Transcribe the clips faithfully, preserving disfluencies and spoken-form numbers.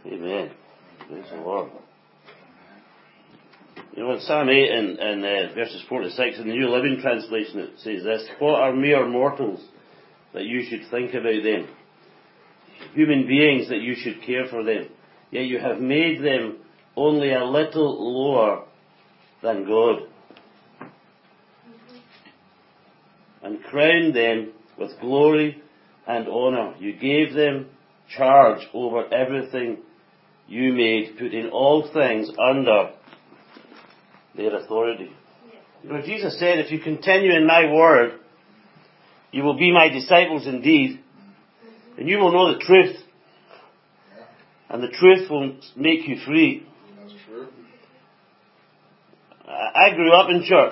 Amen. Praise the Lord. You know, in Psalm eight and, and uh, verses four to six, in the New Living Translation, it says this: "What are mere mortals that you should think about them? Human beings that you should care for them. Yet you have made them only a little lower than God, and crowned them with glory and honour. You gave them charge over everything you made, putting all things under their authority." You know, Jesus said, if you continue in my word, you will be my disciples indeed, and you will know the truth, and the truth will make you free. That's true. I grew up in church.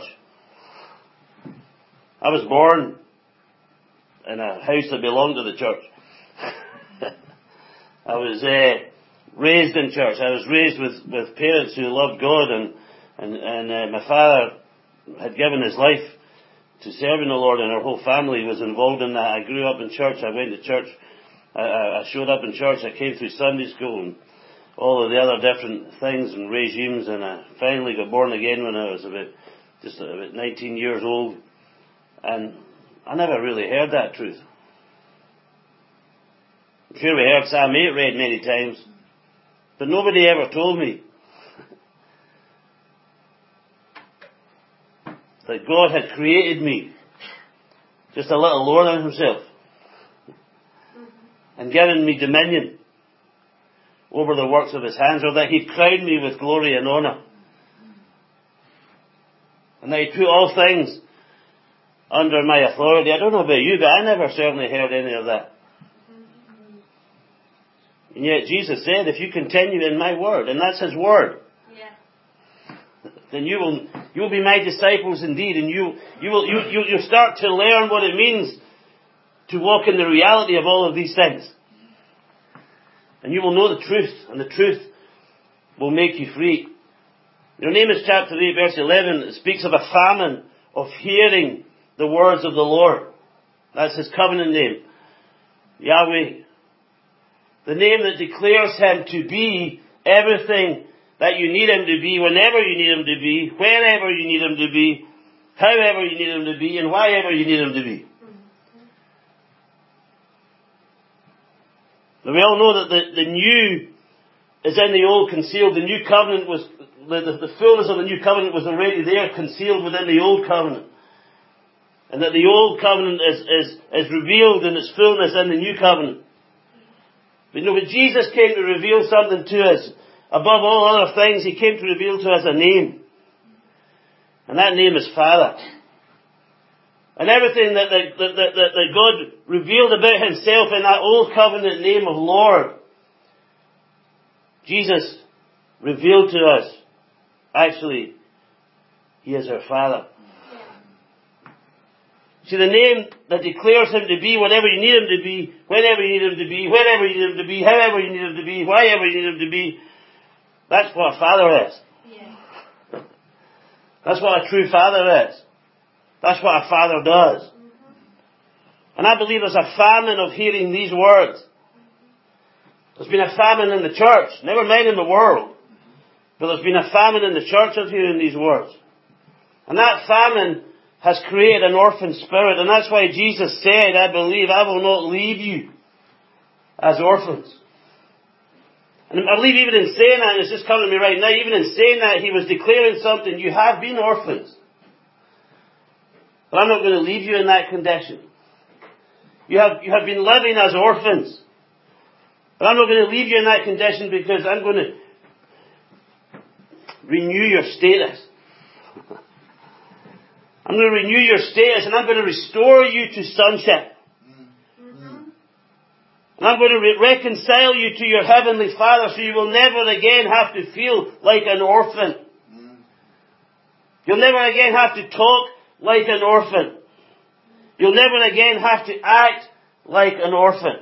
I was born in a house that belonged to the church. I was uh, raised in church. I was raised with, with parents who loved God, and and, and uh, my father had given his life to serving the Lord, and our whole family was involved in that. I grew up in church. I went to church. I, I showed up in church. I came through Sunday school and all of the other different things and regimes, and I finally got born again when I was about just about nineteen years old. And I never really heard that truth. I'm sure we heard Psalm eight read many times, but nobody ever told me that God had created me just a little lower than himself and given me dominion over the works of his hands, or that he'd crowned me with glory and honour, and that he'd put all things under my authority. I don't know about you, but I never certainly heard any of that. And yet Jesus said, if you continue in my word, and that's his word, yeah, then you will you will be my disciples indeed, and you you will you you you start to learn what it means to walk in the reality of all of these things. And you will know the truth, and the truth will make you free. You know, Nehemiah chapter eight, verse eleven, it speaks of a famine of hearing the words of the Lord. That's his covenant name, Yahweh. The name that declares him to be everything that you need him to be, whenever you need him to be, wherever you need him to be, however you need him to be, and wherever you need him to be. Now we all know that the, the new is in the old concealed. The new covenant was, the, the, the fullness of the new covenant was already there, concealed within the old covenant. And that the old covenant is, is, is revealed in its fullness in the new covenant. But you know, but Jesus came to reveal something to us. Above all other things, he came to reveal to us a name. And that name is Father. And everything that, that, that, that, that God revealed about himself in that old covenant name of Lord, Jesus revealed to us. Actually, he is our Father. See, the name that declares him to be whatever you need him to be, whenever you need him to be, wherever you need him to be, however you need him to be, wherever you need him to be, that's what a father is. Yeah. That's what a true father is. That's what a father does. Mm-hmm. And I believe there's a famine of hearing these words. There's been a famine in the church, never mind in the world, but there's been a famine in the church of hearing these words. And that famine has created an orphan spirit, and that's why Jesus said, I believe, I will not leave you as orphans. And I believe even in saying that, and it's just coming to me right now, even in saying that, he was declaring something. You have been orphans. But I'm not going to leave you in that condition. You have, you have been living as orphans. But I'm not going to leave you in that condition, because I'm going to renew your status. I'm going to renew your status, and I'm going to restore you to sonship. Mm-hmm. And I'm going to re- reconcile you to your heavenly Father, so you will never again have to feel like an orphan. Mm-hmm. You'll never again have to talk like an orphan. You'll never again have to act like an orphan.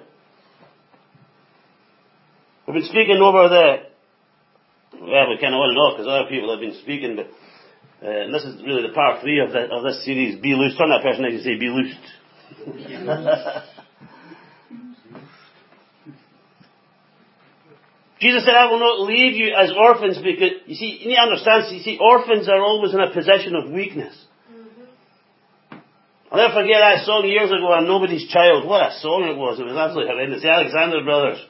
We've been speaking over the, well, we kind of want to know because other people have been speaking, but Uh, and this is really the part three of, the, of this series, Be Loosed. Turn that person next to say, Be Loosed. Jesus said, I will not leave you as orphans, because, you see, you need to understand, you see, orphans are always in a position of weakness. Mm-hmm. I'll never forget that song years ago, I'm Nobody's Child. What a song it was. It was absolutely horrendous. The Alexander Brothers.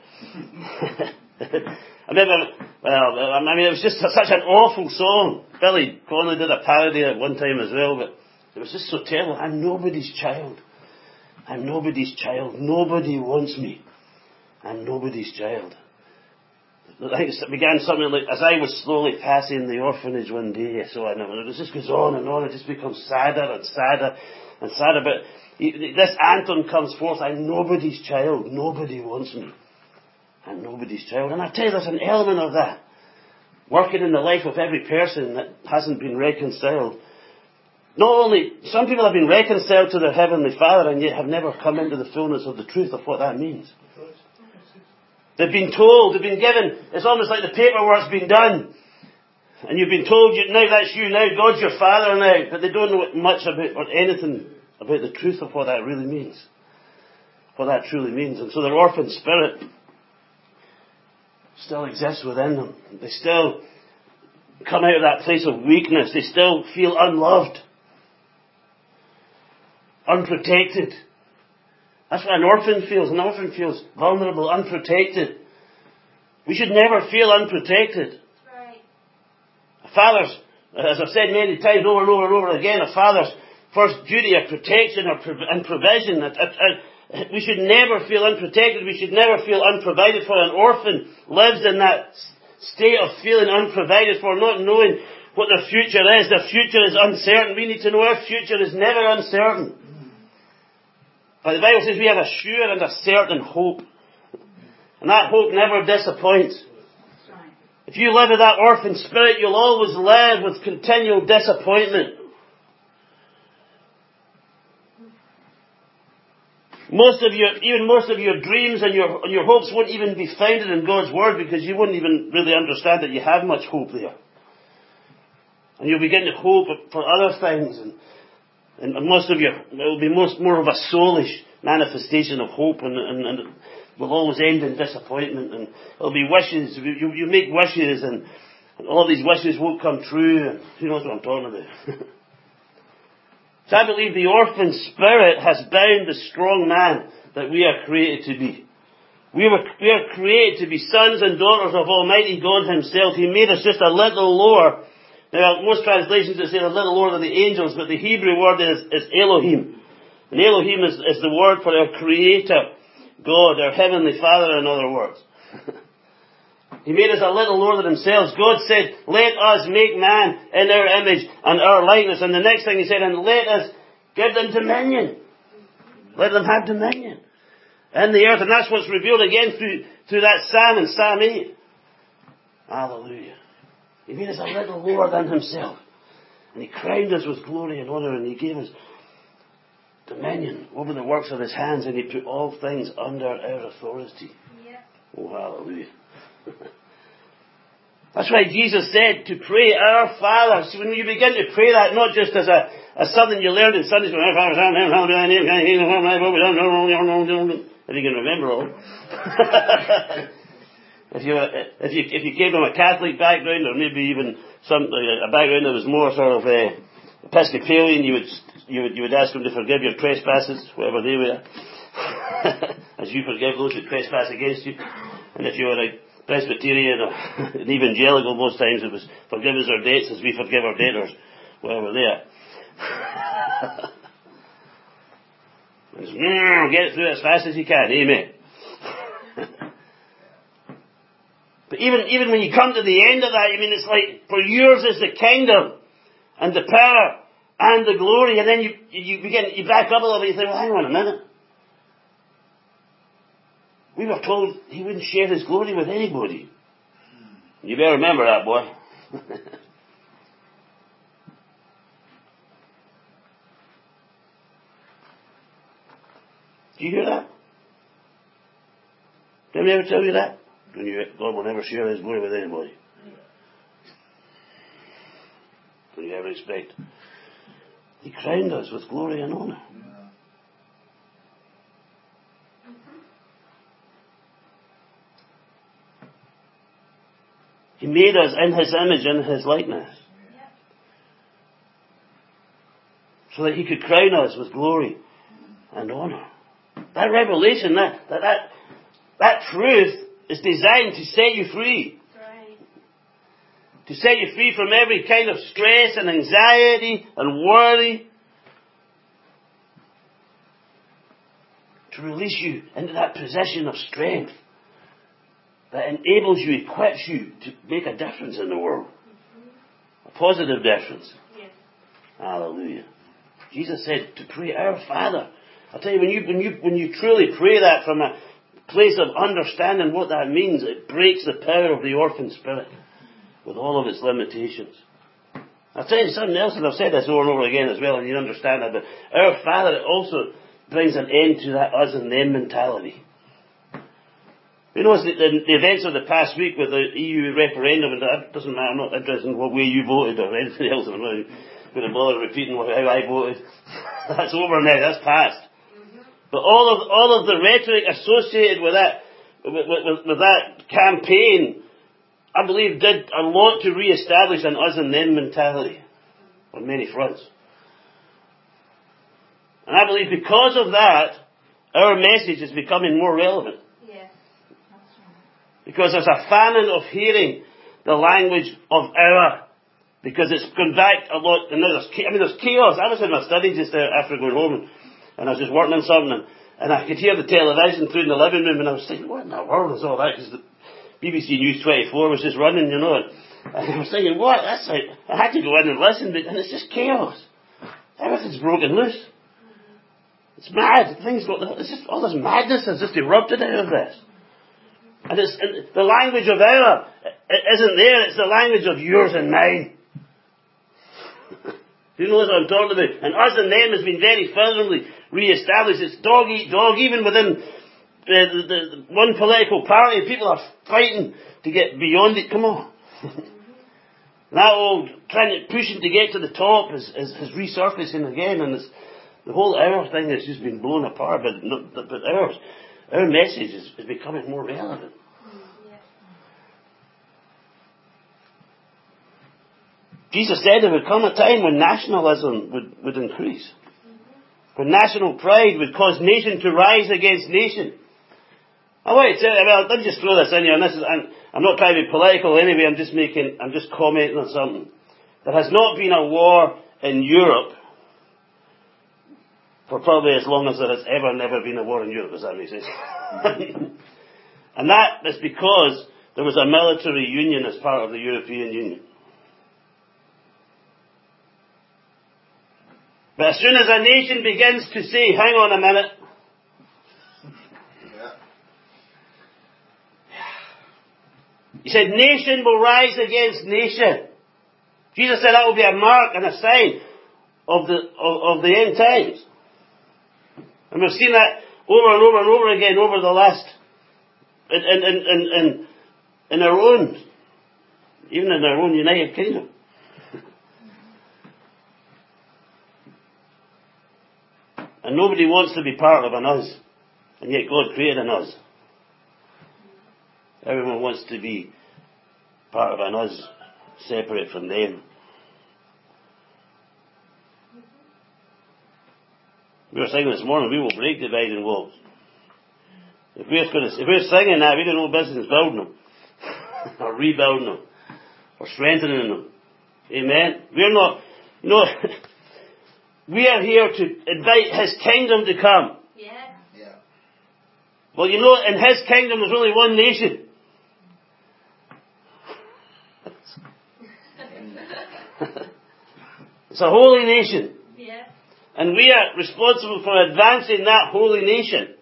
I remember, well, I mean, it was just such an awful song. Billy Connolly did a parody at one time as well, but it was just so terrible. I'm nobody's child. I'm nobody's child. Nobody wants me. I'm nobody's child. I think it began something like, as I was slowly passing the orphanage one day, so I know, it just goes on and on, it just becomes sadder and sadder and sadder, but this anthem comes forth, I'm nobody's child, nobody wants me. I'm nobody's child. And I tell you, there's an element of that working in the life of every person that hasn't been reconciled. Not only, some people have been reconciled to their Heavenly Father and yet have never come into the fullness of the truth of what that means. They've been told, they've been given, it's almost like the paperwork's been done. And you've been told, you, now that's you, now God's your Father now. But they don't know much about, or anything about the truth of what that really means. What that truly means. And so their orphan spirit still exists within them. They still come out of that place of weakness. They still feel unloved. Unprotected. That's what an orphan feels. An orphan feels vulnerable, unprotected. We should never feel unprotected. Right. A father's, as I've said many times over and over and over again, a father's first duty of protection and provision. We should never feel unprotected. We should never feel unprovided for. An orphan lives in that state of feeling unprovided for, not knowing what their future is. Their future is uncertain. We need to know our future is never uncertain. But the Bible says we have a sure and a certain hope. And that hope never disappoints. If you live with that orphan spirit, you'll always live with continual disappointment. Most of your, even most of your dreams and your, and your hopes won't even be founded in God's Word, because you wouldn't even really understand that you have much hope there. And you'll begin to hope for other things, and And most of your, it will be most, more of a soulish manifestation of hope, and, and, and it will always end in disappointment, and it'll be wishes, you, you make wishes, and, and all these wishes won't come true, and who knows what I'm talking about. So I believe the orphan spirit has bound the strong man that we are created to be. We were, we are created to be sons and daughters of Almighty God Himself. He made us just a little lower. Now, most translations will say a little lower than the angels, but the Hebrew word is, is Elohim. And Elohim is, is the word for our Creator, God, our Heavenly Father, in other words. He made us a little lower than Himself. God said, let us make man in our image and our likeness. And the next thing He said, and let us give them dominion. Let them have dominion in the earth. And that's what's revealed again through, through that Psalm in Psalm eight. Hallelujah. He made us a little lower than Himself. And He crowned us with glory and honour, and He gave us dominion over the works of His hands, and He put all things under our authority. Yeah. Oh, hallelujah. That's why Jesus said to pray, Our Father. So when you begin to pray that, not just as a as something you learned in Sunday school, if you can remember all. If you, if you, if you came from a Catholic background, or maybe even some, a background that was more sort of, uh, Episcopalian, you would, you would, you would ask them to forgive your trespasses, whatever they were, as you forgive those who trespass against you. And if you were a Presbyterian or an evangelical, most times it was forgive us our debts as we forgive our debtors, wherever they are. Get it through as fast as you can, amen. But even, even when you come to the end of that, I mean, it's like, for yours is the kingdom, and the power, and the glory, and then you, you begin, you back up a little bit, you think, well, hang on a minute. We were told He wouldn't share His glory with anybody. You better remember that, boy. Do you hear that? Did we ever tell you that? When you, God will never share His glory with anybody. Don't you ever expect? He crowned us with glory and honour. He made us in His image and His likeness. So that He could crown us with glory and honor. That revelation, that, that, that, that truth is designed to set you free. Right. To set you free from every kind of stress and anxiety and worry. To release you into that position of strength that enables you, equips you to make a difference in the world. Mm-hmm. A positive difference. Yes. Hallelujah. Jesus said to pray, Our Father. I'll tell you, when you, when you, when you truly pray that from a place of understanding what that means, it breaks the power of the orphan spirit with all of its limitations. I'll tell you something else, and I've said this over and over again as well, and you understand that, but Our Father also brings an end to that us and them mentality. You know, the, the, the events of the past week with the E U referendum, and that doesn't matter, I'm not interested in what way you voted or anything else, I'm not going to bother repeating how I voted. That's over now, that's past. But all of all of the rhetoric associated with that with, with, with that campaign, I believe, did a lot to re-establish an us and them mentality on many fronts. And I believe because of that, our message is becoming more relevant. Yes, that's right. Because there's a famine of hearing the language of our. Because it's gone back a lot. And there's, I mean, there's chaos. I was in my study just after going home, and, and I was just working on something, and, and I could hear the television through in the living room, and I was thinking, what in the world is all that? Because the B B C News twenty-four was just running, you know. And I was thinking, what? That's like, I had to go in and listen, but, and it's just chaos. Everything's broken loose. It's mad. Things got, it's just, all this madness has just erupted out of this. And it's, and the language of our isn't there, it's the language of yours and mine. Who knows what I'm talking about? And us and them has been very firmly re-established. It's dog eat dog, even within the, the, the one political party. People are fighting to get beyond it. Come on. That old trying to pushing to get to the top is, is, is resurfacing again, and it's, the whole our thing has just been blown apart. But but, but ours, our message is, is becoming more relevant. Jesus said there would come a time when nationalism would, would increase. When national pride would cause nation to rise against nation. I want to tell you, well, let me just throw this in here, and this is, I'm, I'm not trying to be political anyway, I'm just making, I'm just commenting on something. There has not been a war in Europe for probably as long as there has ever never been a war in Europe, does that make sense? And that is because there was a military union as part of the European Union. But as soon as a nation begins to say, hang on a minute, yeah. He said, nation will rise against nation. Jesus said that will be a mark and a sign of the of, of the end times. And we've seen that over and over and over again over the last, in, in, in, in, in our own, even in our own United Kingdom. And nobody wants to be part of an us. And yet God created an us. Everyone wants to be part of an us, separate from them. We were singing this morning, we will break dividing walls. If we're, going to, if we're singing that, we don't know business building them. Or rebuilding them. Or strengthening them. Amen? We're not, you know, we are here to invite His kingdom to come. Yeah. Yeah. Well, you know, in His kingdom there's only one nation. It's a holy nation. Yeah. And we are responsible for advancing that holy nation.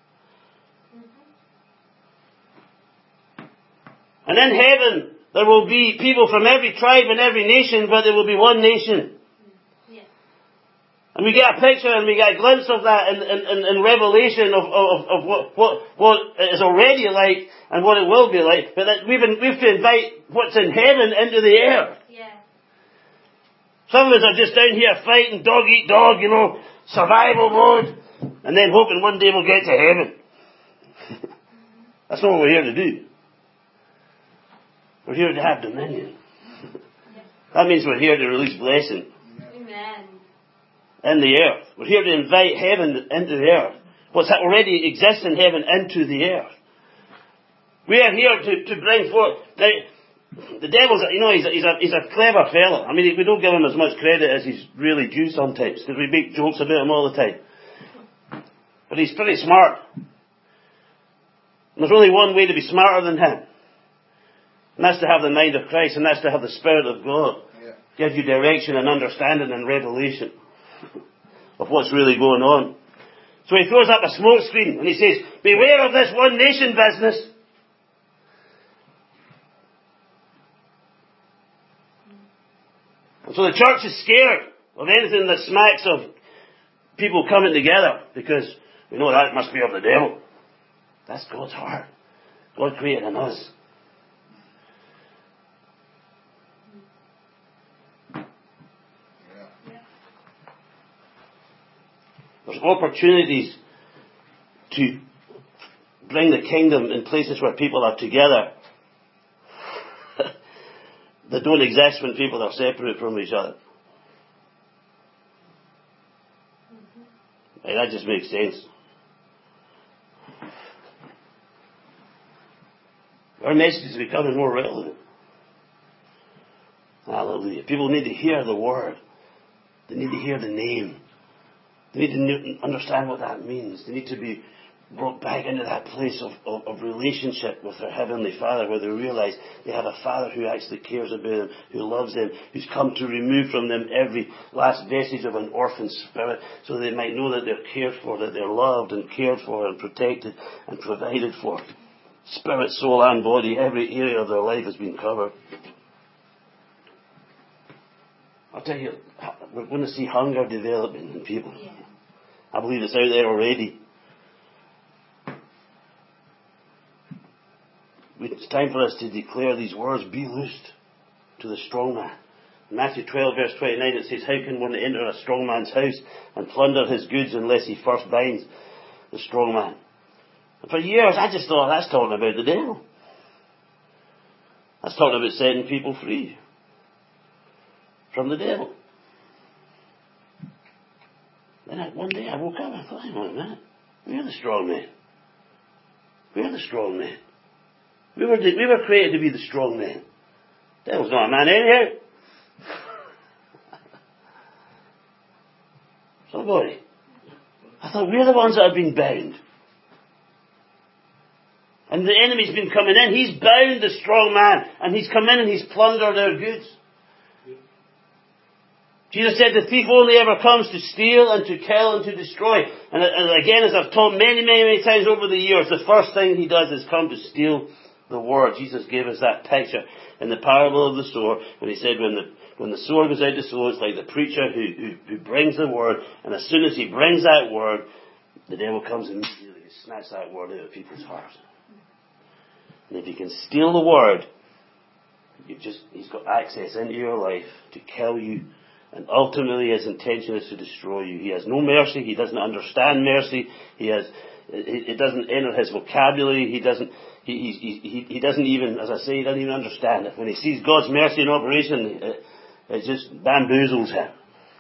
Mm-hmm. And in heaven there will be people from every tribe and every nation, but there will be one nation. And we get a picture and we get a glimpse of that in, in, in Revelation of, of, of what, what, what it is already like and what it will be like. But that we've, been, we've to invite what's in heaven into the earth. Yeah. Some of us are just down here fighting dog eat dog, you know, survival mode, and then hoping one day we'll get to heaven. That's not what we're here to do. We're here to have dominion. That means we're here to release blessing. Amen. In the earth. We're here to invite heaven into the earth. What's already exists in heaven into the earth. We are here to, to bring forth. Now, the devil's, you know, he's a, he's a, he's a clever fella. I mean, we don't give him as much credit as he's really due sometimes, because we make jokes about him all the time. But he's pretty smart. And there's only one way to be smarter than him. And that's to have the mind of Christ, and that's to have the Spirit of God. Yeah. Give you direction and understanding and revelation of what's really going on. So he throws up a smoke screen and he says, beware of this one nation business. And so the church is scared of anything that smacks of people coming together, because we know that must be of the devil. That's God's heart. God created in us. There's opportunities to bring the kingdom in places where people are together that don't exist when people are separate from each other. Hey, that just makes sense. Our message is becoming more relevant. Hallelujah. People need to hear the word. They need to hear the name. They need to understand what that means. They need to be brought back into that place of, of, of relationship with their Heavenly Father, where they realize they have a Father who actually cares about them, who loves them, who's come to remove from them every last vestige of an orphan spirit, so they might know that they're cared for, that they're loved and cared for and protected and provided for. Spirit, soul and body, every area of their life has been covered. I'll tell you, we're going to see hunger developing in people. Yeah. I believe it's out there already. It's time for us to declare these words, be loosed to the strong man. In Matthew twelve verse twenty-nine it says, how can one enter a strong man's house and plunder his goods unless he first binds the strong man? And for years I just thought that's talking about the devil. That's talking about setting people free from the devil. Then I, one day I woke up and I thought, hang on a minute, we're the strong men. We're the strong men. We were, we were created to be the strong men. The devil's not a man anyhow. Somebody. I thought we're the ones that have been bound. And the enemy's been coming in. He's bound the strong man. And he's come in and he's plundered our goods. Jesus said the thief only ever comes to steal and to kill and to destroy. And, and again, as I've told many, many, many times over the years, the first thing he does is come to steal the word. Jesus gave us that picture in the parable of the sower when he said when the when the sower goes out to sow, it's like the preacher who, who, who brings the word, and as soon as he brings that word, the devil comes immediately to snatch that word out of people's hearts. And if he can steal the word, you just he's got access into your life to kill you. And ultimately his intention is to destroy you. He has no mercy. He doesn't understand mercy. He has, it, it doesn't enter his vocabulary. He doesn't, he, he, he, he doesn't even, as I say, he doesn't even understand it. When he sees God's mercy in operation, it, it just bamboozles him.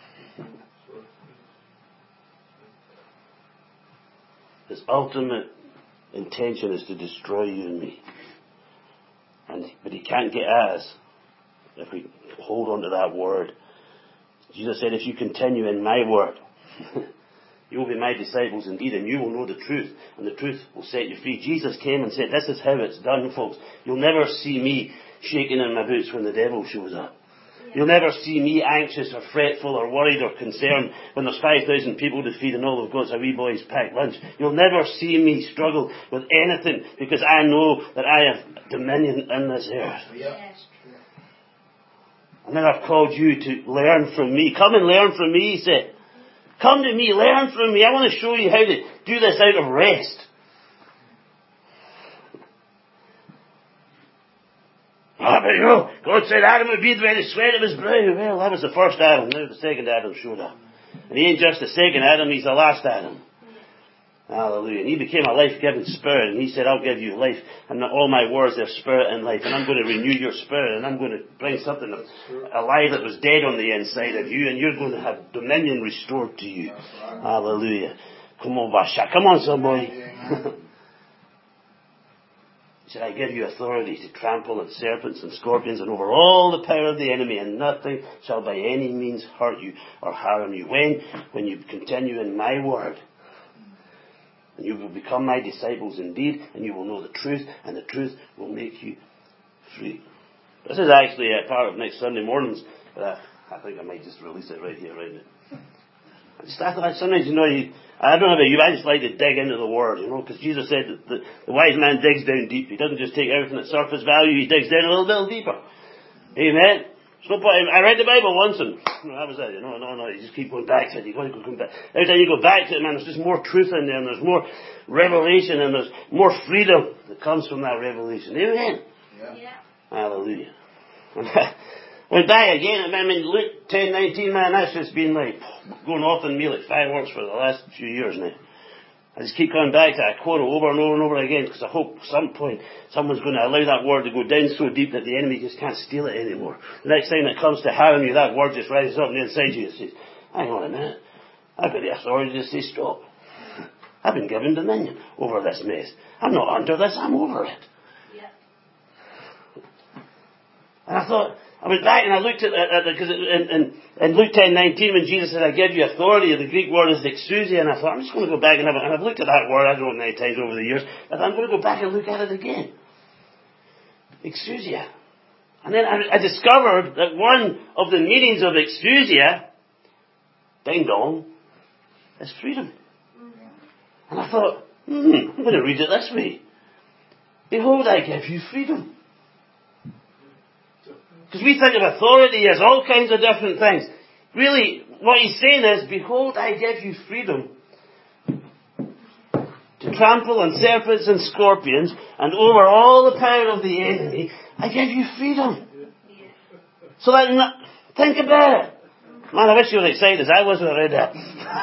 His ultimate intention is to destroy you and me. And, but he can't get at us if we hold on to that word. Jesus said, if you continue in my word, you will be my disciples indeed, and you will know the truth, and the truth will set you free. Jesus came and said, this is how it's done, folks. You'll never see me shaking in my boots when the devil shows up. You'll never see me anxious or fretful or worried or concerned when there's five thousand people to feed and all of God's a wee boy's packed lunch. You'll never see me struggle with anything, because I know that I have dominion in this earth. Yes. And then I've called you to learn from me. Come and learn from me, he said. Come to me, learn from me. I want to show you how to do this out of rest. Ah, but you know, God said Adam would be by the sweat of his brow. Well, that was the first Adam. Now the second Adam showed up. And he ain't just the second Adam, he's the last Adam. Hallelujah. And he became a life-giving spirit, and he said, I'll give you life, and all my words are spirit and life, and I'm going to renew your spirit, and I'm going to bring something alive that was dead on the inside of you, and you're going to have dominion restored to you. Hallelujah. Come on, Basha. Come on, somebody. He said, I give you authority to trample on serpents and scorpions and over all the power of the enemy, and nothing shall by any means hurt you or harm you. When? When you continue in my word. And you will become my disciples indeed, and you will know the truth, and the truth will make you free. This is actually a part of next Sunday mornings, but I, I think I might just release it right here, right now. I just I thought sometimes, you know, you, I don't know about you, I just like to dig into the Word, you know, because Jesus said that the, the wise man digs down deep. He doesn't just take everything at surface value, he digs down a little bit deeper. Amen. It's no point. I read the Bible once and you know, that was it. You know, no, no, you just keep going back to it. You've got to go come back. Every time you go back to it, man, there's just more truth in there, and there's more revelation, and there's more freedom that comes from that revelation. Amen. Yeah. Yeah. Hallelujah. Went back again, I mean, Luke ten nineteen, man, that's just been like going off on me like fireworks for the last few years now. I just keep coming back to that quote over and over and over again, because I hope at some point someone's going to allow that word to go down so deep that the enemy just can't steal it anymore. The next time it comes to harm you, that word just rises up on the inside of you and says, hang on a minute, I've got the authority to say stop. I've been given dominion over this mess. I'm not under this, I'm over it. Yeah. And I thought, I went back and I looked at it, because in, in, in Luke ten nineteen, when Jesus said, I give you authority, the Greek word is exousia, and I thought, I'm just going to go back and have it. And I've looked at that word, I don't know many times over the years, but I'm going to go back and look at it again. Exousia. And then I, I discovered that one of the meanings of exousia, ding dong, is freedom. And I thought, hmm, I'm going to read it this way. Behold, I give you freedom. Because we think of authority as all kinds of different things. Really, what he's saying is, behold, I give you freedom to trample on serpents and scorpions, and over all the power of the enemy, I give you freedom. So that, not, think about it. Man, I wish you were excited as I was when I read that.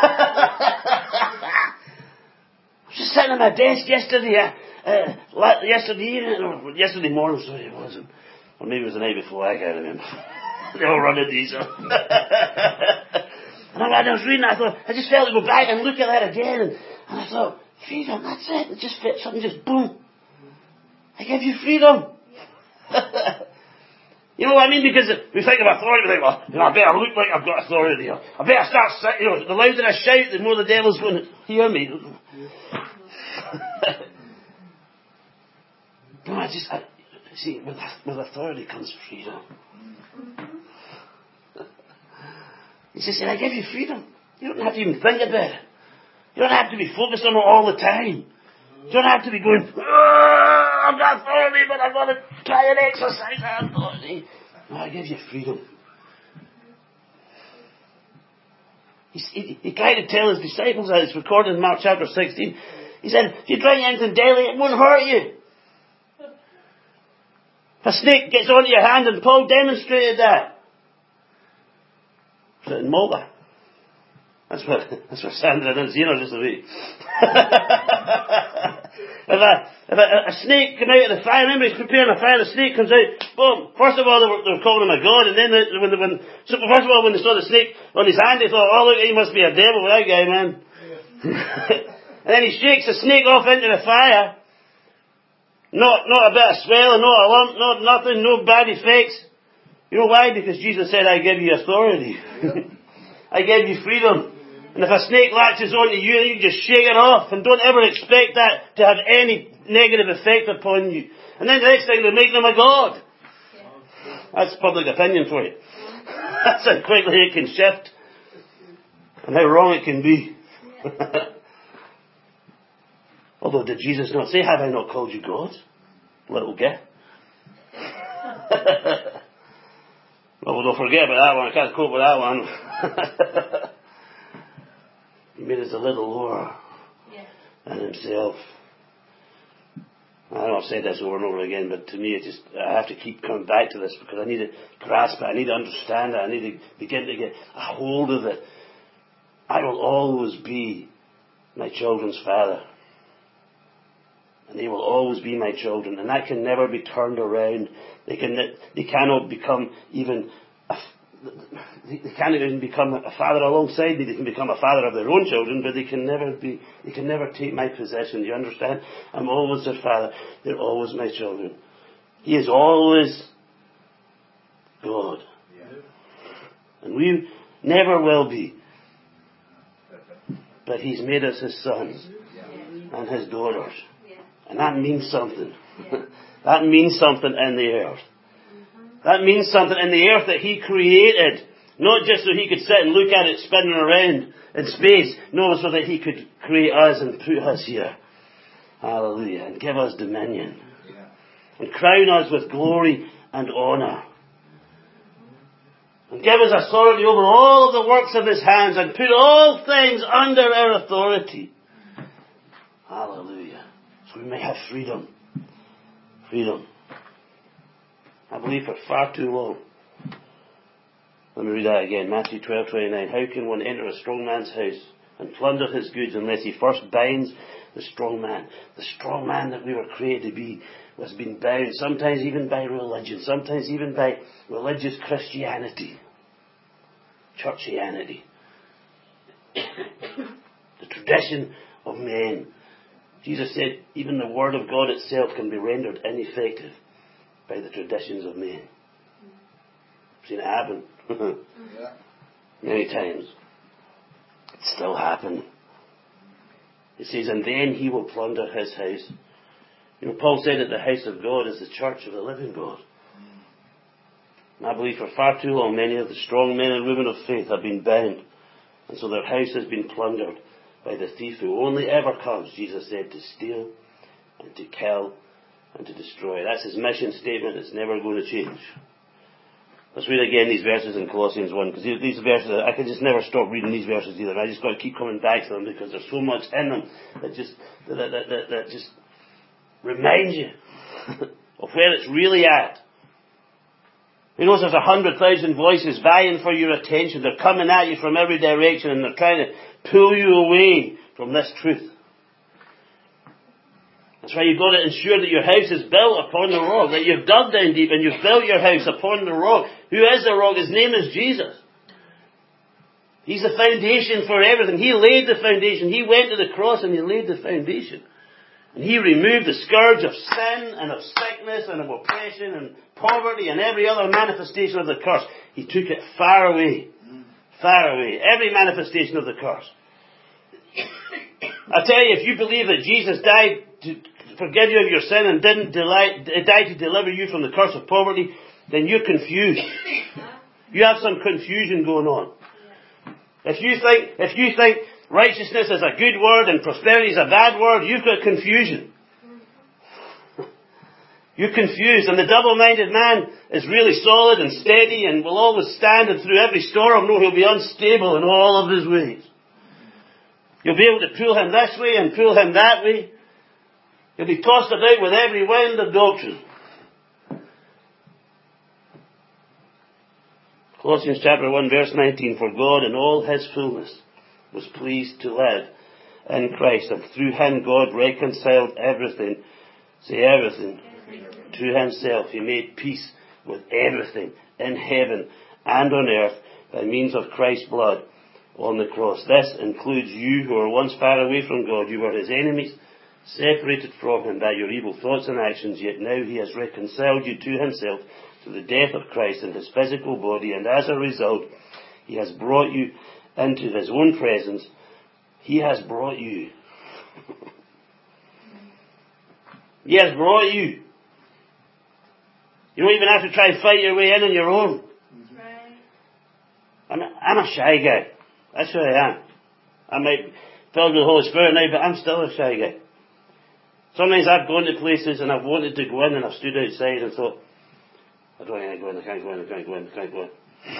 I was just sitting at my desk yesterday, uh, yesterday evening, or yesterday morning, sorry it wasn't. Or maybe it was the night before, I can't remember. They all run into these. And I was reading, I thought, I just felt to go back and look at that again. And, and I thought, freedom, that's it. It just fit, something just boom. I give you freedom. You know what I mean? Because we think of authority, we think, well, you know, I better look like I've got authority. I better start, you know, the louder I shout, the more the devil's going to hear me. No, I just, I, see, with, with authority comes freedom. He says, I give you freedom. You don't have to even think about it. You don't have to be focused on it all the time. You don't have to be going, oh, I've got authority, but I've got to try and exercise that authority. No, I give you freedom. He, he, he tried to tell his disciples, as it's recorded in Mark chapter sixteen, he said, if you drink anything daily, it won't hurt you. If a snake gets onto your hand, and Paul demonstrated that. Was it in Malta? That's what, that's what Sandra didn't see her just a week. If, a, if a, a snake came out of the fire, remember he's preparing a fire, the snake comes out, boom. First of all, they were, they were calling him a god, and then they, when, they, when, so first of all, when they saw the snake on his hand, they thought, oh look, he must be a devil, that guy, man. And then he shakes the snake off into the fire. Not, not a bit of swelling, not a lump, not nothing, no bad effects. You know why? Because Jesus said, I give you authority. I give you freedom. And if a snake latches onto you, you can just shake it off. And don't ever expect that to have any negative effect upon you. And then the next thing, they make them a god. That's public opinion for you. That's how quickly it can shift. And how wrong it can be. Although, did Jesus not say, have I not called you gods? Little guy. Well, don't forget about that one. I can't cope with that one. He made us a little lower yeah. than himself. I know I've said this over and over again, but to me it just, I have to keep coming back to this because I need to grasp it, I need to understand it, I need to begin to get a hold of it. I will always be my children's Father. And they will always be my children. And that can never be turned around. They can, they cannot become even, a, they can't even become a father alongside me. They can become a father of their own children, but they can never be, they can never take my possession. Do you understand? I'm always their Father. They're always my children. He is always God. And we never will be. But He's made us His sons and His daughters. And that means something. That means something in the earth. That means something in the earth that He created. Not just so He could sit and look at it spinning around in space. No, so that He could create us and put us here. Hallelujah. And give us dominion. And crown us with glory and honour. And give us authority over all of the works of His hands and put all things under our authority. Hallelujah. So we may have freedom. Freedom. I believe for far too long. Let me read that again. Matthew twelve twenty-nine. How can one enter a strong man's house and plunder his goods unless he first binds the strong man? The strong man that we were created to be was being bound, sometimes even by religion, sometimes even by religious Christianity, churchianity, the tradition of men. Jesus said even the Word of God itself can be rendered ineffective by the traditions of men. I've seen it happen many times. It's still happening. It says, and then he will plunder his house. You know, Paul said that the house of God is the church of the living God. And I believe for far too long many of the strong men and women of faith have been bound. And so their house has been plundered by the thief who only ever comes, Jesus said, to steal and to kill and to destroy. That's his mission statement. It's never going to change. Let's read again these verses in Colossians one, because these verses, I can just never stop reading these verses either. I just got to keep coming back to them because there's so much in them that just that, that, that, that just reminds you of where it's really at. You know, there's a hundred thousand voices vying for your attention. They're coming at you from every direction and they're trying to pull you away from this truth. That's why you've got to ensure that your house is built upon the rock, that you've dug down deep and you've built your house upon the rock. Who is the rock? His name is Jesus. He's the foundation for everything. He laid the foundation. He went to the cross and He laid the foundation. And He removed the scourge of sin and of sickness and of oppression and poverty and every other manifestation of the curse. He took it far away. Far away. Every manifestation of the curse. I tell you, if you believe that Jesus died to forgive you of your sin and didn't delight, died to deliver you from the curse of poverty, then you're confused. You have some confusion going on. If you think, if you think righteousness is a good word and prosperity is a bad word, you've got confusion. You're confused, and the double-minded man is really solid and steady and will always stand, and through every storm, no, he'll be unstable in all of his ways. You'll be able to pull him this way and pull him that way. He'll be tossed about with every wind of doctrine. Colossians chapter one verse nineteen, for God in all His fullness was pleased to live in Christ, and through Him God reconciled everything, say everything, to Himself. He made peace with everything in heaven and on earth by means of Christ's blood on the cross. This includes you who were once far away from God. You were His enemies, separated from Him by your evil thoughts and actions, yet now He has reconciled you to Himself through the death of Christ in His physical body, and as a result, He has brought you into His own presence. He has brought you. He has brought you. You don't even have to try and fight your way in on your own. Right. I'm a, I'm a shy guy. That's who I am. I might be filled with the Holy Spirit now, but I'm still a shy guy. Sometimes I've gone to places and I've wanted to go in and I've stood outside and thought, I don't think I go in, I can't go in, I can't go in, I can't go in.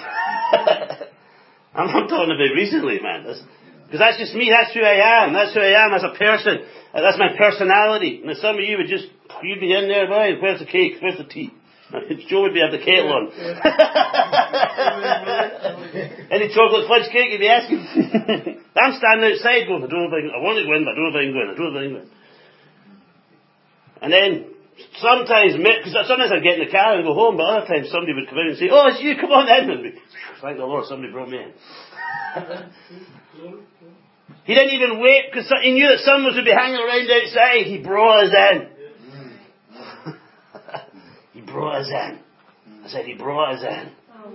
I'm not talking about recently, man. Because that's just me, that's who I am. That's who I am as a person. That's my personality. And some of you would just, you'd be in there, boy, where's the cake, where's the tea? Joe would be at the kettle on. Any chocolate fudge cake you'd be asking? I'm standing outside going, I don't know if I can, I want to go in, but I don't know if I can go in, I don't know if I can go in. And then, sometimes, because sometimes I'd get in the car and go home, but other times somebody would come in and say, oh, it's you, come on in. And be, thank the Lord, somebody brought me in. He didn't even wait, because he knew that someone would be hanging around outside. He brought us in. He brought us in. I said, He brought us in.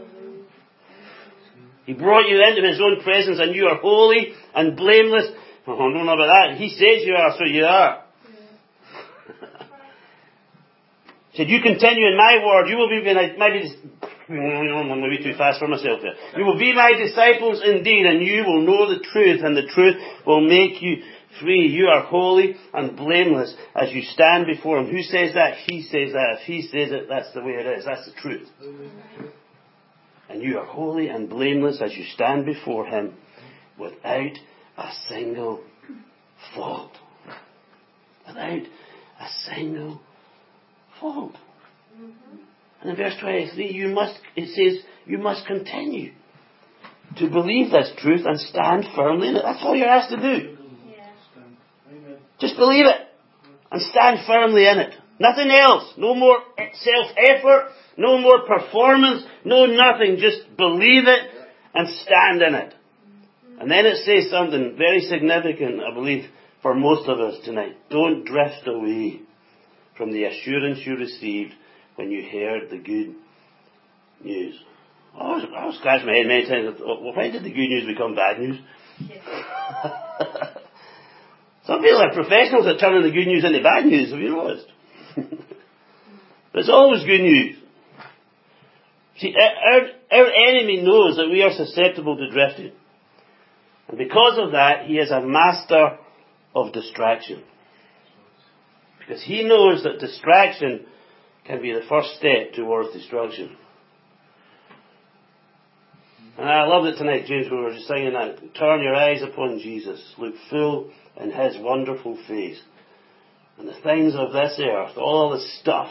He brought you into His own presence, and you are holy and blameless. Oh, I don't know about that. He says you are, so you are. He said, you continue in my word, you will be my, maybe, maybe too fast for myself here. You will be my disciples indeed, and you will know the truth, and the truth will make you free. You are holy and blameless as you stand before Him. Who says that? He says that. If He says it, that's the way it is. That's the truth. And you are holy and blameless as you stand before Him without a single fault. Without a single fault. And in verse twenty-three, you must, it says, you must continue to believe this truth and stand firmly in it. That's all you're asked to do. Just believe it and stand firmly in it. Nothing else. No more self-effort. No more performance. No nothing. Just believe it and stand in it. And then it says something very significant, I believe, for most of us tonight. Don't drift away from the assurance you received when you heard the good news. I was, I was scratching my head many times. I thought, well, why did the good news become bad news? Some people are professionals at turning the good news into bad news, have you noticed? But it's always good news. See, our, our enemy knows that we are susceptible to drifting. And because of that, he is a master of distraction. Because he knows that distraction can be the first step towards destruction. And I loved it tonight, James, we were just singing that. Turn your eyes upon Jesus. Look full in His wonderful face. And the things of this earth, all the stuff,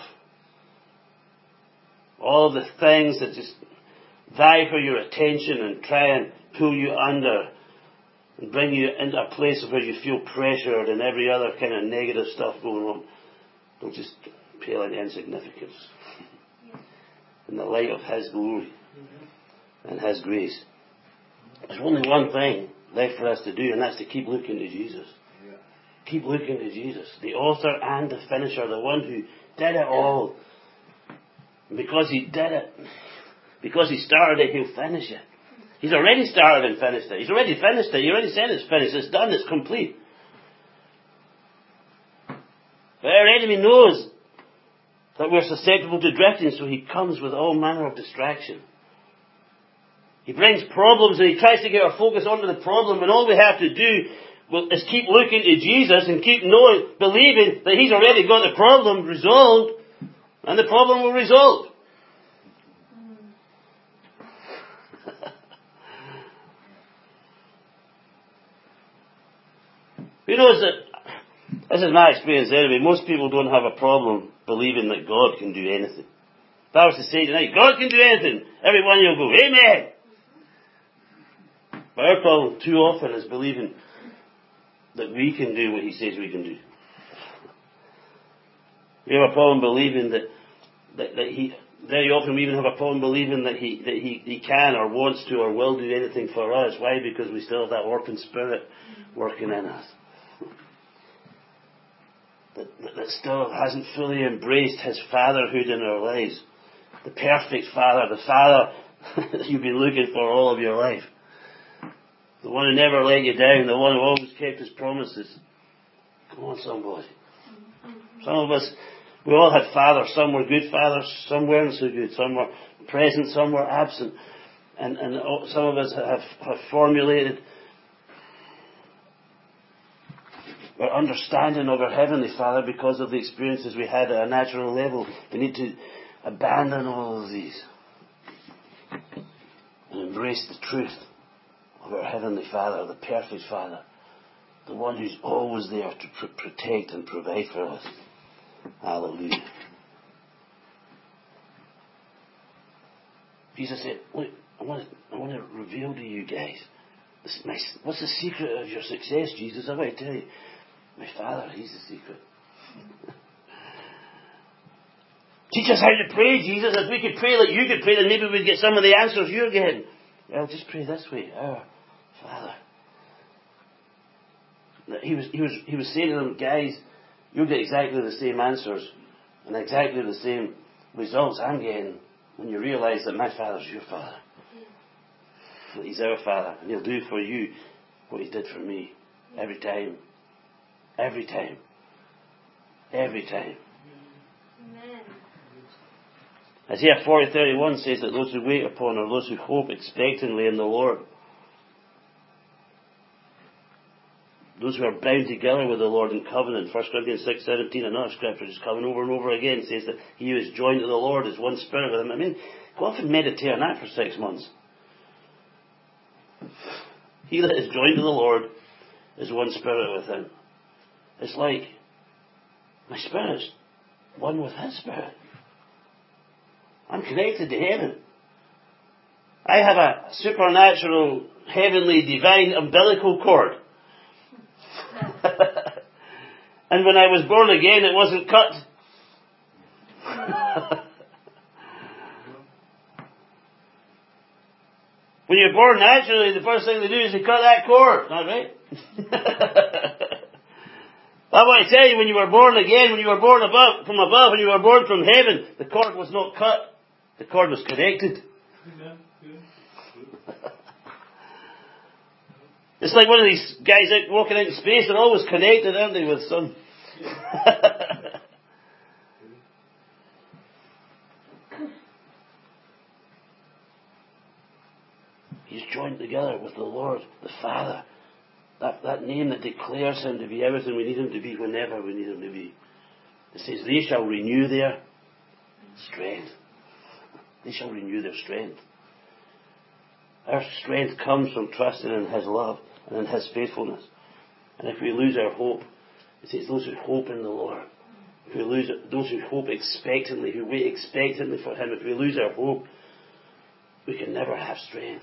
all the things that just vie for your attention and try and pull you under and bring you into a place where you feel pressured and every other kind of negative stuff going on, they'll just pale into insignificance in the light of His glory and His grace. There's only one thing left for us to do, and that's to keep looking to Jesus. Yeah. Keep looking to Jesus, the author and the finisher, the one who did it all. And because He did it, because He started it, He'll finish it. He's already started and finished it. He's already finished it. He already said it's finished. It's done. It's complete. But our enemy knows that we're susceptible to drifting, so he comes with all manner of distraction. He brings problems and he tries to get our focus onto the problem, and all we have to do is keep looking to Jesus and keep knowing, believing that He's already got the problem resolved, and the problem will resolve. Who knows that, this is my experience anyway, most people don't have a problem believing that God can do anything. If I was to say tonight, God can do anything, everyone will go, Amen. But our problem too often is believing that we can do what He says we can do. We have a problem believing that, that, that He, very often we even have a problem believing that he, that he, he can or wants to or will do anything for us. Why? Because we still have that orphan spirit working in us. That, that, that still hasn't fully embraced His fatherhood in our lives. The perfect Father, the Father that you've been looking for all of your life. The one who never let you down, the one who always kept His promises. Come on, somebody. Some of us, we all had fathers. Some were good fathers, some weren't so good. Some were present, some were absent. And, and some of us have, have formulated our understanding of our Heavenly Father because of the experiences we had at a natural level. We need to abandon all of these and embrace the truth of our Heavenly Father, the perfect Father, the one who's always there to pr- protect and provide for us. Hallelujah. Jesus said, look, I want to, I want to reveal to you guys, this, my, what's the secret of your success, Jesus? I want to tell you. My Father, He's the secret. Teach us how to pray, Jesus. If we could pray like you could pray, then maybe we'd get some of the answers you're getting. Well, just pray this way. Our Father. He was, he was, he was saying to them, guys, you'll get exactly the same answers and exactly the same results I'm getting when you realise that my Father's your Father. That He's our Father. And He'll do for you what He did for me. Every time. Every time. Every time. Amen. Isaiah forty thirty-one says that those who wait upon, or those who hope expectantly in the Lord, those who are bound together with the Lord in covenant, First Corinthians six seventeen, another scripture just coming over and over again, says that he who is joined to the Lord is one spirit with Him. I mean, go off and meditate on that for six months. He that is joined to the Lord is one spirit with Him. It's like my spirit's one with His spirit. I'm connected to heaven. I have a supernatural, heavenly, divine umbilical cord. And when I was born again, it wasn't cut. When you're born naturally, the first thing they do is they cut that cord. Not right? I want to tell you, when you were born again, when you were born above, from above, when you were born from heaven, the cord was not cut. The cord was connected. It's like one of these guys out walking out in space. They're always connected, aren't they, with some... He's joined together with the Lord, the Father. That, that name that declares Him to be everything we need Him to be whenever we need Him to be. It says, they shall renew their strength. They shall renew their strength. Our strength comes from trusting in His love and in His faithfulness. And if we lose our hope, it says those who hope in the Lord. If we lose it, those who hope expectantly, who wait expectantly for Him, if we lose our hope, we can never have strength.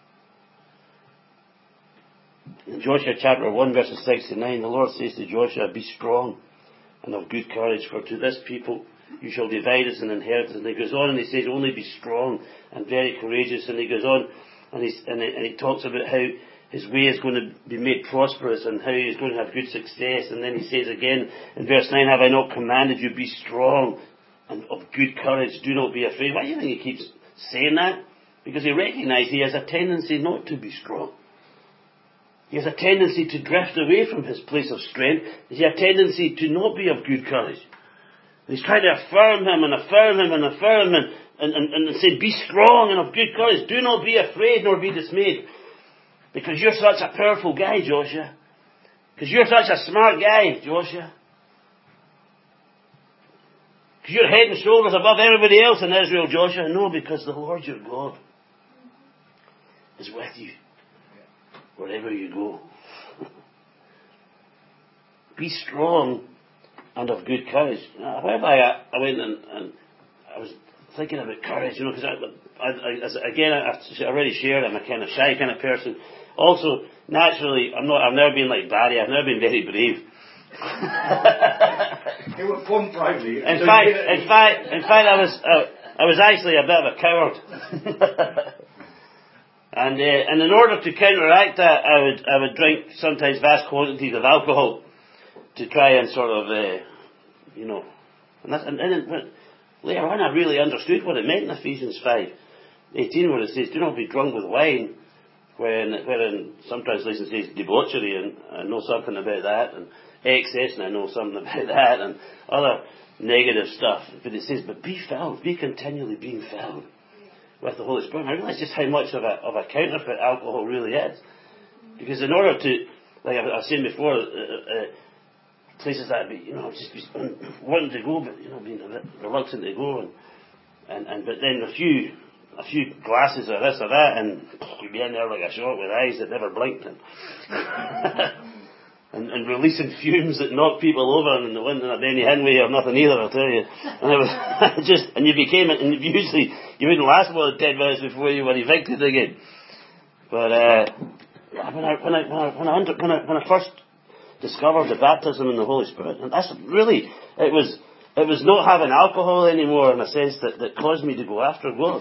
In Joshua chapter one, verses six to nine, the Lord says to Joshua, be strong and of good courage, for to this people you shall divide as an inheritance. And he goes on and he says, only be strong and very courageous. And he goes on and, he's, and, he, and he talks about how his way is going to be made prosperous and how he's going to have good success. And then he says again in verse nine, have I not commanded you, be strong and of good courage, do not be afraid. Why do you think he keeps saying that? Because he recognizes he has a tendency not to be strong. He has a tendency to drift away from his place of strength. He has a tendency to not be of good courage. And he's trying to affirm him and affirm him and affirm him and, and, and say, be strong and of good courage. Do not be afraid nor be dismayed. Because you're such a powerful guy, Joshua. Because you're such a smart guy, Joshua. Because you're head and shoulders above everybody else in Israel, Joshua. No, because the Lord your God is with you wherever you go. Be strong and of good courage. Now, whereby I, I went and, and I was thinking about courage, you know, because I, I, I, as, again, I, I already shared I'm a kind of shy kind of person. Also, naturally, I'm not. I've never been like Barry. I've never been very brave. It was fun Friday. In fact, in fact, in fact, I was uh, I was actually a bit of a coward. And, uh, and in order to counteract that, I would I would drink sometimes vast quantities of alcohol to try and sort of, uh, you know, and, that's, and, and it, later on I really understood what it meant in Ephesians five eighteen, where it says, do not be drunk with wine, when wherein some translations says debauchery, and I know something about that, and excess, and I know something about that, and other negative stuff. But it says, but be filled, be continually being filled with the Holy Spirit. And I realised just how much of a, of a counterfeit alcohol really is. Because in order to, like I was saying before, uh, uh, places that I'd be, you know, just be wanting to go, but, you know, being a bit reluctant to go, and, and, and but then a few, a few glasses of this or that, and you'd be in there like a shot with eyes that never blinked, and, and, and releasing fumes that knock people over, and the wind in a Benny Hinway or nothing either, I'll tell you. And it was just, and you became it, and usually you wouldn't last more than ten minutes before you were evicted again. But uh, when I when I when I when I, under, when I when I first discovered the baptism in the Holy Spirit, and that's really it was it was not having alcohol anymore in a sense that, that caused me to go after God.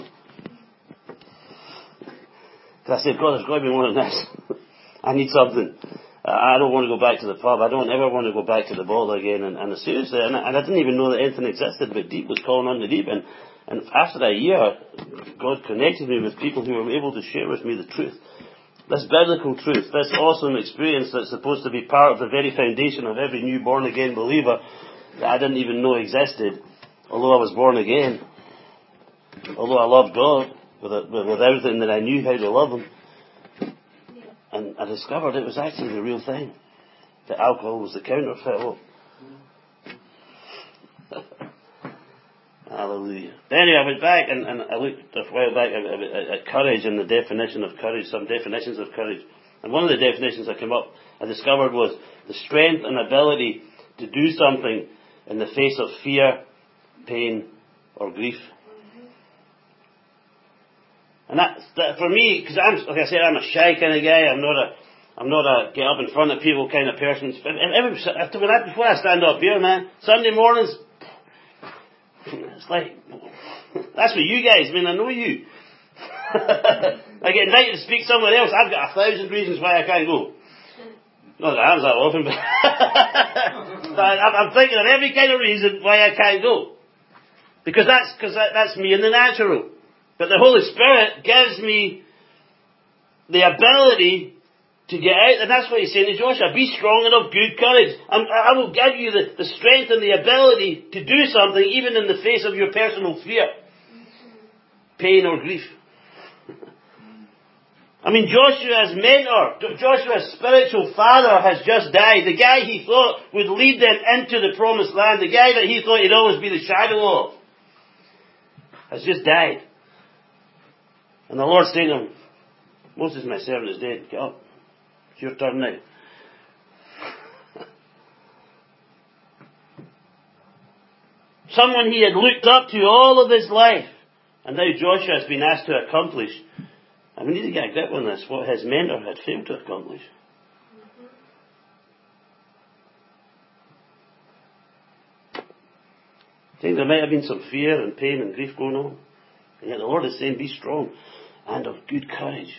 Because I said, God, there's got to be more than this. I need something. I don't want to go back to the pub. I don't ever want to go back to the ball again. And, and seriously, and I, and I didn't even know that anything existed, but deep was calling on the deep. And, and after a year, God connected me with people who were able to share with me the truth. This biblical truth, this awesome experience that's supposed to be part of the very foundation of every new born-again believer that I didn't even know existed, although I was born again, although I loved God with, with, with everything that I knew how to love Him. And I discovered it was actually the real thing. That alcohol was the counterfeit. Oh. Hallelujah. But anyway, I went back and, and I looked a while back at, at, at courage and the definition of courage, some definitions of courage. And one of the definitions that came up, I discovered, was the strength and ability to do something in the face of fear, pain, or grief. And that, that for me, because I'm, like I said, I'm a shy kind of guy. I'm not a, I'm not a get up in front of people kind of person. Every, when I, before I stand up here, man, Sunday mornings, it's like, that's what you guys, I mean, I know you. I get invited to speak somewhere else, I've got a thousand reasons why I can't go. Not that happens that often, but, but I'm thinking of every kind of reason why I can't go. Because that's, because that, that's me in the natural. But the Holy Spirit gives me the ability to get out, and that's what He's saying to Joshua, be strong and of good courage. I'm, I will give you the, the strength and the ability to do something even in the face of your personal fear, pain or grief. I mean, Joshua's mentor, Joshua's spiritual father has just died. The guy he thought would lead them into the promised land, the guy that he thought he'd always be the shadow of, has just died. And the Lord's saying to him, Moses, my servant, is dead. Get up. It's your turn now. Someone he had looked up to all of his life. And now Joshua has been asked to accomplish. And we need to get a grip on this, what his mentor had failed to accomplish. I think there might have been some fear and pain and grief going on. And yet the Lord is saying, be strong and of good courage.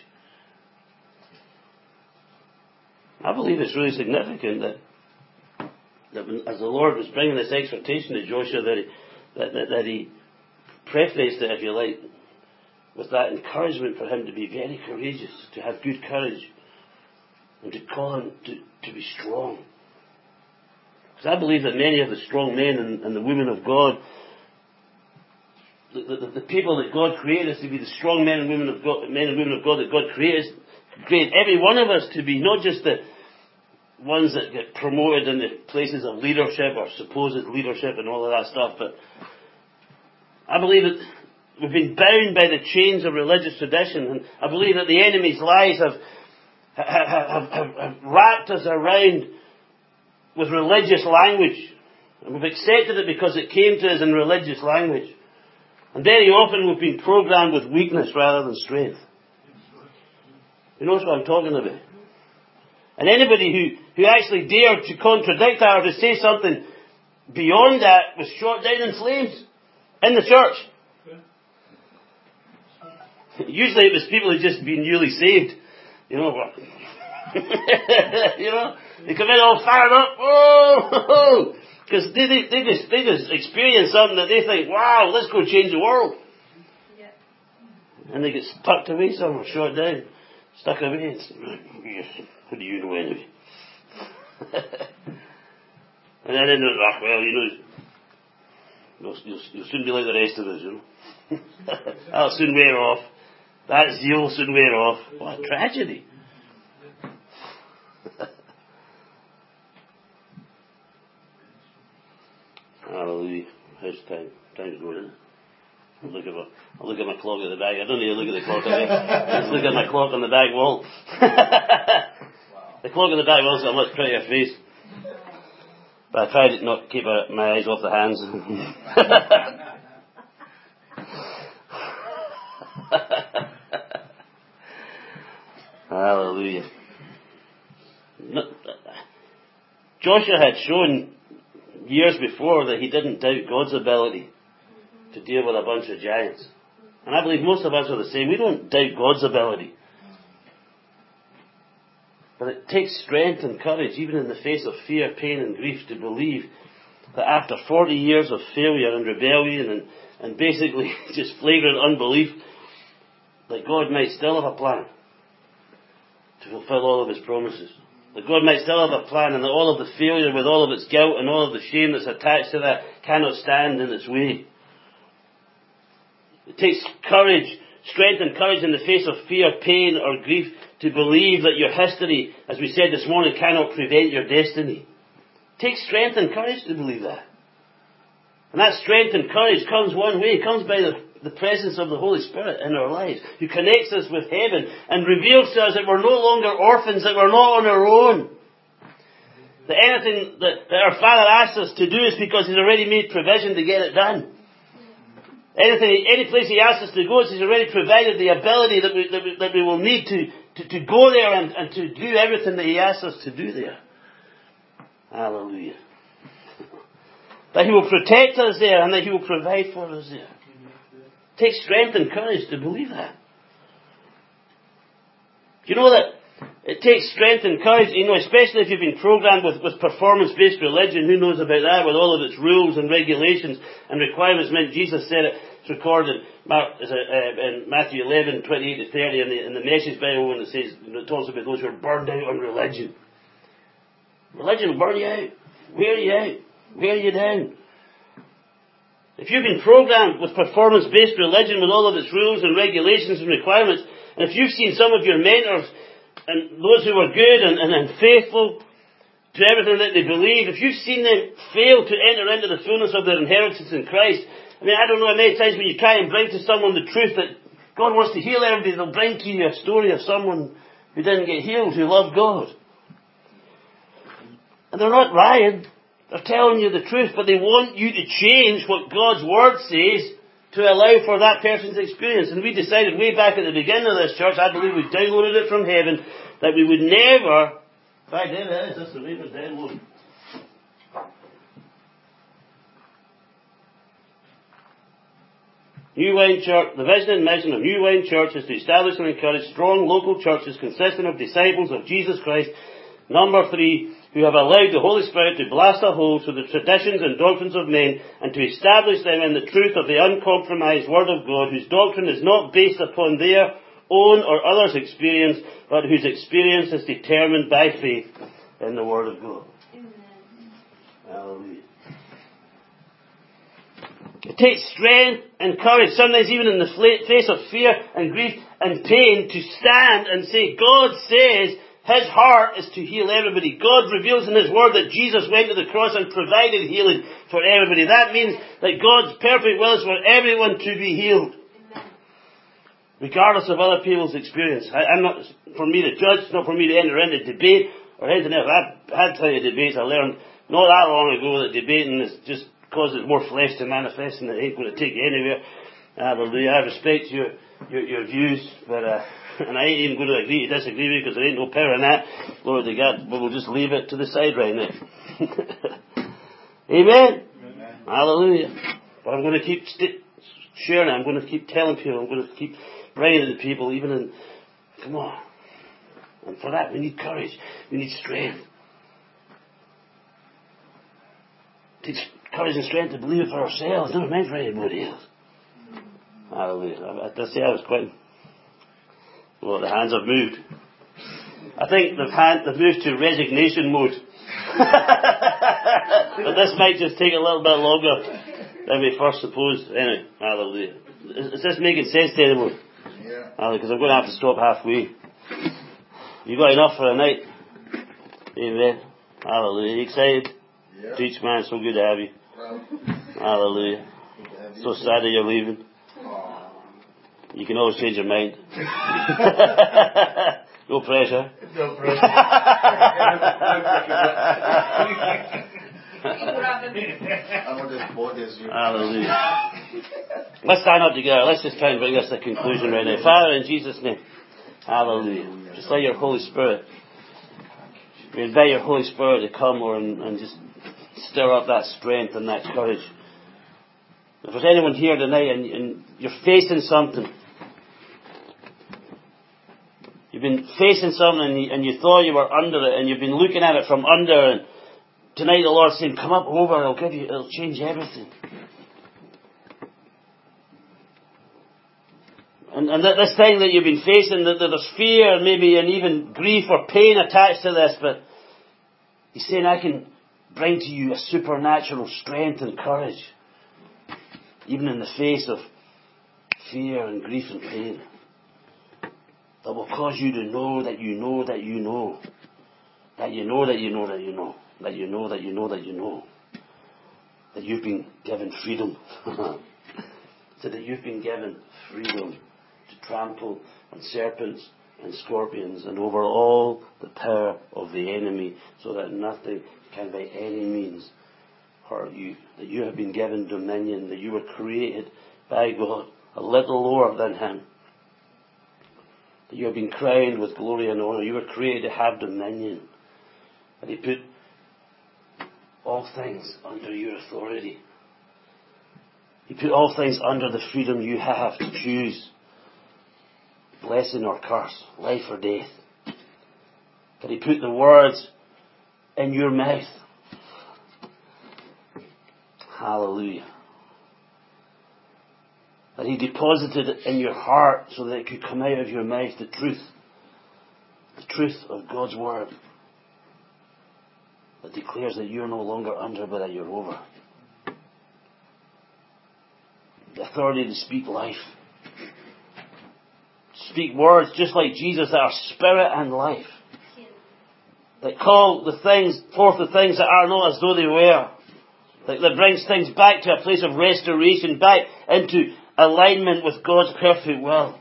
I believe it's really significant that, that when, as the Lord was bringing this exhortation to Joshua, that he, that, that, that he prefaced it, if you like, with that encouragement for him to be very courageous, to have good courage, and to call him to, to be strong. Because I believe that many of the strong men and, and the women of God, the, the, the people that God created us to be the strong men and women of God, men and women of God that God created us, created every one of us to be, not just the ones that get promoted in the places of leadership or supposed leadership and all of that stuff, but I believe that we've been bound by the chains of religious tradition, and I believe that the enemy's lies have, have, have, have, have wrapped us around with religious language, and we've accepted it because it came to us in religious language. And very often we've been programmed with weakness rather than strength. You know what I'm talking about? And anybody who, who actually dared to contradict that or to say something beyond that was shot down in flames in the church. Usually it was people who'd just been newly saved. You know what? You know? They come in all fired up. Oh! Because they, they, they, just, they just experience something that they think, wow, let's go change the world. Yeah. And they get tucked away somewhere, shot down, stuck away. It's, what do you know anyway? And then they're like, well, you know, you'll, you'll, you'll soon be like the rest of us, you know. That'll soon wear off. That zeal will soon wear off. What a tragedy. Hallelujah. How's time? Time's going, isn't it? I'll look at my, I'll look at my clock at the back. I don't need to look at the clock. I just look at my clock on the back wall. Wow. The cloak in the back was a much prettier face. But I tried not to keep my eyes off the hands. Hallelujah. Joshua had shown years before that he didn't doubt God's ability to deal with a bunch of giants. And I believe most of us are the same. We don't doubt God's ability. But it takes strength and courage, even in the face of fear, pain and grief, to believe that after forty years of failure and rebellion and, and basically just flagrant unbelief, that God might still have a plan to fulfill all of His promises. That God might still have a plan, and that all of the failure with all of its guilt and all of the shame that's attached to that cannot stand in its way. It takes courage, strength and courage in the face of fear, pain or grief to believe that your history, as we said this morning, cannot prevent your destiny. It takes strength and courage to believe that. And that strength and courage comes one way. It comes by the, the presence of the Holy Spirit in our lives, who connects us with heaven and reveals to us that we're no longer orphans, that we're not on our own. That anything that, that our Father asks us to do is because He's already made provision to get it done. Anything, any place He asks us to go, He's already provided the ability that we, that we, that we will need to, to, to go there and, and to do everything that He asks us to do there. Hallelujah. That He will protect us there and that He will provide for us there. It takes strength and courage to believe that. You know that it takes strength and courage, you know, especially if you've been programmed with, with performance-based religion. Who knows about that, with all of its rules and regulations and requirements? Meant Jesus said it. It's recorded in Matthew eleven, twenty-eight to thirty in the, in the Message Bible, when it says, it talks about those who are burned out on religion. Religion will burn you out, wear you out, wear you down. If you've been programmed with performance-based religion, with all of its rules and regulations and requirements, and if you've seen some of your mentors and those who were good and, and, and faithful to everything that they believe, if you've seen them fail to enter into the fullness of their inheritance in Christ, I mean, I don't know how many times when you try and bring to someone the truth that God wants to heal everybody, they'll bring to you a story of someone who didn't get healed, who loved God. And they're not lying. They're telling you the truth, but they want you to change what God's Word says to allow for that person's experience. And we decided way back at the beginning of this church, I believe we downloaded it from heaven, that we would never... In fact, there it is. That's the Raven download. New Wine Church, the vision and mission of New Wine Church is to establish and encourage strong local churches consisting of disciples of Jesus Christ. Number three, who have allowed the Holy Spirit to blast a hole through the traditions and doctrines of men and to establish them in the truth of the uncompromised Word of God, whose doctrine is not based upon their own or others' experience, but whose experience is determined by faith in the Word of God. Amen. Hallelujah. It takes strength and courage, sometimes even in the face of fear and grief and pain, to stand and say, God says His heart is to heal everybody. God reveals in His Word that Jesus went to the cross and provided healing for everybody. That means that God's perfect will is for everyone to be healed, regardless of other people's experience. I, I'm not for me to judge, it's not for me to enter into debate or anything else. I've had plenty of debates. I learned not that long ago that debating is just causes more flesh to manifest, and it ain't going to take you anywhere. Hallelujah. I respect your your, your views, but uh, and I ain't even going to agree to disagree with you because there ain't no power in that. Glory to God. But we'll just leave it to the side right now. Amen? Amen. Hallelujah. But I'm going to keep st- sharing it. I'm going to keep telling people. I'm going to keep bringing it to people, even in, come on. And for that, we need courage. We need strength. It takes courage and strength to believe it for ourselves. It's never meant for anybody else. Hallelujah. I, I say I was quite... Well, the hands have moved. I think they've, hand, they've moved to resignation mode. But this might just take a little bit longer than we first supposed. Anyway, hallelujah. Is, is this making sense to anyone? Yeah. Hallelujah, because I'm going to have to stop halfway. You got enough for a night? Amen. Hallelujah. You excited? Yeah. Teach, man, so good to have you. Well, hallelujah. You so sad that you're leaving. You can always change your mind. No pressure. No pressure. I'm on this board this year. Hallelujah. Let's stand up together. Let's just try and bring this to a conclusion right now. Father, in Jesus' name. Hallelujah. Just let your Holy Spirit, we invite your Holy Spirit to come, Lord, and, and just stir up that strength and that courage. If there's anyone here tonight and, and you're facing something, you've been facing something and you, and you thought you were under it and you've been looking at it from under, and tonight the Lord's saying, come up over, it'll give you, it'll change everything. And, and that this thing that you've been facing, that there's fear and maybe and even grief or pain attached to this, but He's saying, I can bring to you a supernatural strength and courage, even in the face of fear and grief and pain, that will cause you to know that you know that you know, that you know that you know that you know, that you know that you know that you know, that you've been given freedom. So that you've been given freedom to trample on serpents and scorpions and over all the power of the enemy, so that nothing can by any means hurt you. That you have been given dominion, that you were created by God a little lower than Him. That you have been crowned with glory and honour. You were created to have dominion. And He put all things under your authority. He put all things under the freedom you have to choose blessing or curse, life or death. That He put the words in your mouth. Hallelujah. That He deposited it in your heart so that it could come out of your mouth, the truth. The truth of God's Word. That declares that you're no longer under, but that you're over. The authority to speak life. Speak words just like Jesus that are spirit and life. That call the things forth the things that are not as though they were. That, that brings things back to a place of restoration, back into alignment with God's perfect will.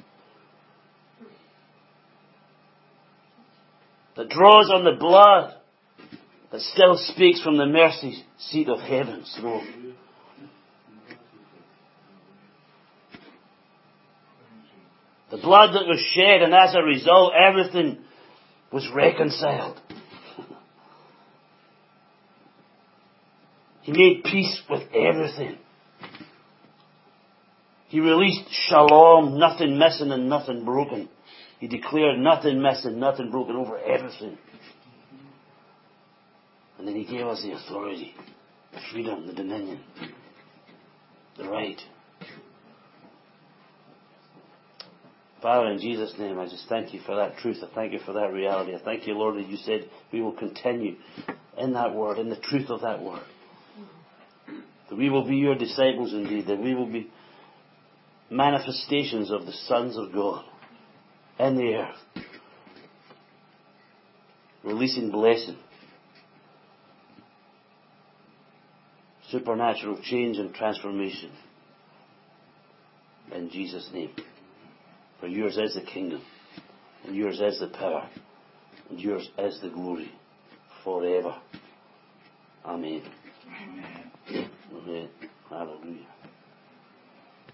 That draws on the blood that still speaks from the mercy seat of heaven's throne. The blood that was shed, and as a result, everything was reconciled. He made peace with everything. He released shalom, nothing missing and nothing broken. He declared nothing missing, nothing broken over everything. And then He gave us the authority, the freedom, the dominion, the right. Father, in Jesus' name, I just thank You for that truth. I thank You for that reality. I thank You, Lord, that You said we will continue in that word, in the truth of that word. That we will be Your disciples indeed. That we will be manifestations of the sons of God in the earth. Releasing blessing. Supernatural change and transformation. In Jesus' name. For Yours is the kingdom, and Yours is the power, and Yours is the glory, forever. Amen. Amen. Amen. Hallelujah.